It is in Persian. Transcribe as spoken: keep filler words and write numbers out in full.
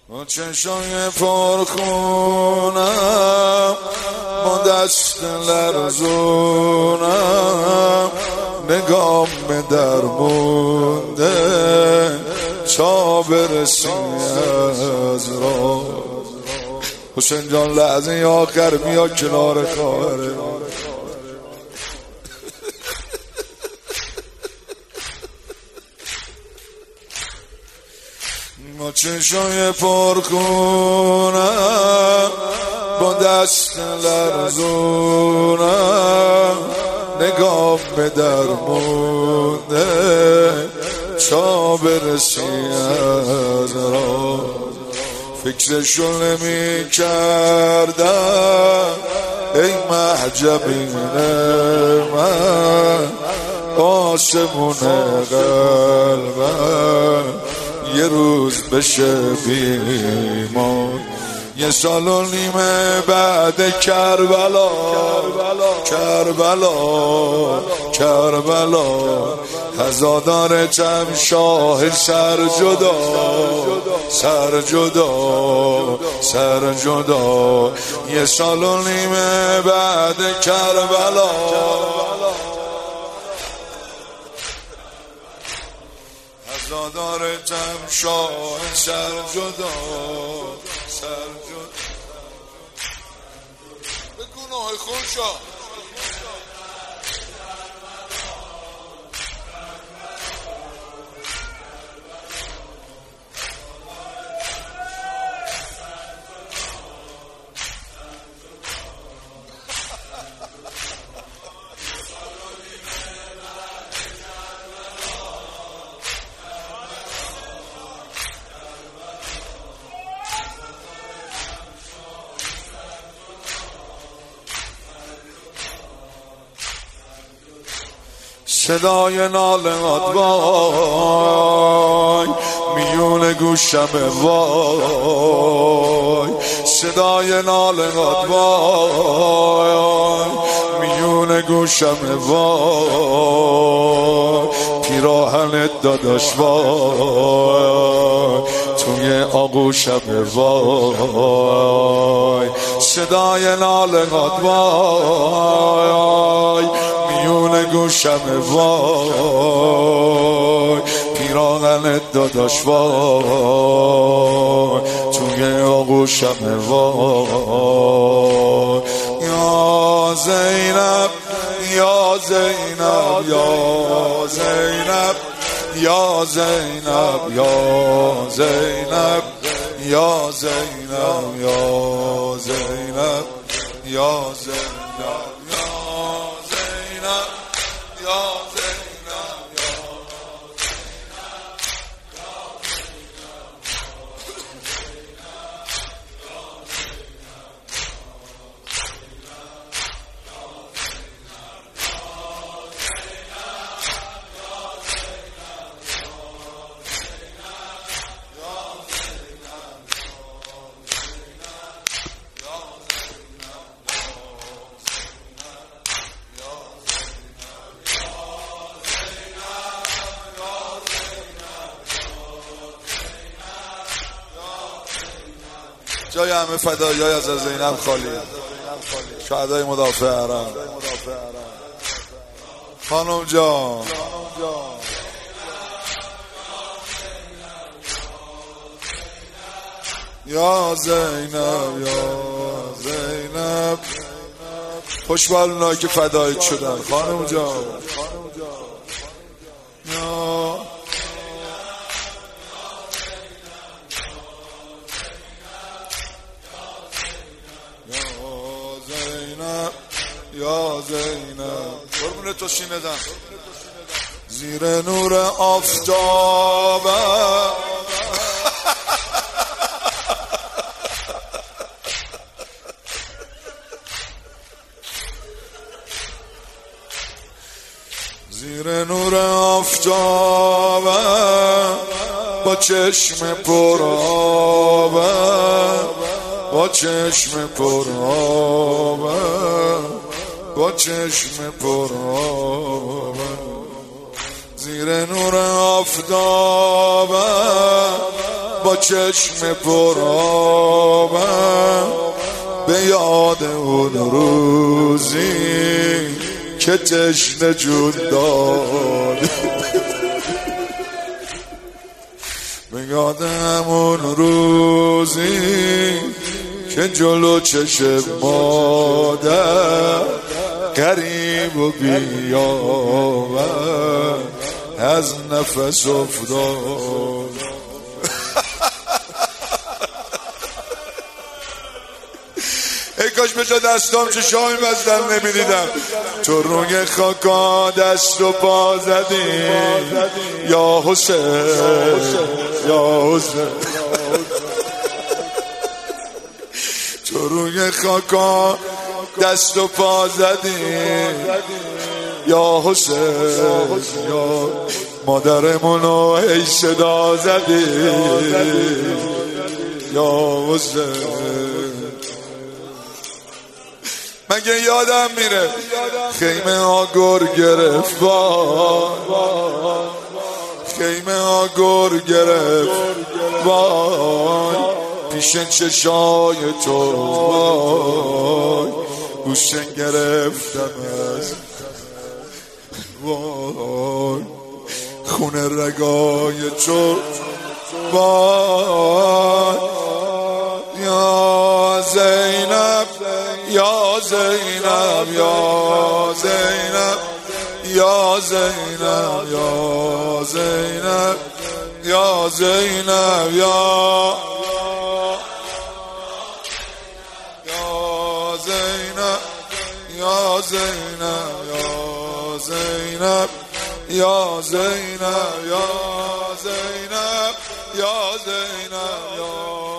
با چشای پرخونم با دست لرزونم نگام به در مونده تا برسی از راه. حسین جان لحظه آخر بیا کنار خواهره. با چشای پرخونم با دست لرزونم نگام به در مونده تا برسی از راه. فکرشو نمی کردم ای محجبین من آسمون قلبم یه روز بشه بیمان. یه سال و نیمه بعد کربلا کربلا کربلا هزادار چم شاه سر جدا سر جدا سر جدا. یه سال و نیمه بعد کربلا هزادار چم شاه سر جدا سر جدا. به گناه خون شا صدای ناله‌ات وای میون گوشم وای. صدای ناله‌ات وای میون گوشم وای. پیراهنت داداش وای توی آغوشم وای. صدای ناله‌ات وای میون گوشم وای. پیراهنت داداش وای توی آغوشم وای. یا زینب یا زینب یا زینب یا زینب یا زینب یا زینب یا زینب یا زینب جای همه فدایی‌های از زینب خالی. شهدای مدافع حرم. خانم جان یا زینب یا زینب خوشبال اونایی که فداییت شدن. خانم جان یا یا زینب قربون تو شینیدم. زیر نور آفتاب زیر نور آفتاب با چشم پرآب با چشم پرآب با چشم پرآب زیر نور آفتاب با چشم پرآبم به یاد اون روزی که تشنه جون داد، به یاد همون روزی که جلو چشم مادر قریب و بیامد از نفس افتاد. ای کاش بشه دستام چه شامی بستم نمیدیدم. تو روی خاکا دست و پا زدی یا حسین یا حسین، تو روی خاکا دست و پا زدی یا حسین، یا مادرمونو ای صدا زدی یا حسین. مگه یادم میره خیمه ها گر گرفت وای، خیمه ها گر گرفت وای، پیش چشای تو وای، گوشن گرفتم از وای، خونه رگای تو وای، یا زینب یا زینب یا زینب یا زینب یا زینب یا زینب یا زینب یا زینب یا زینب یا زینب یا زینب یا زینب یا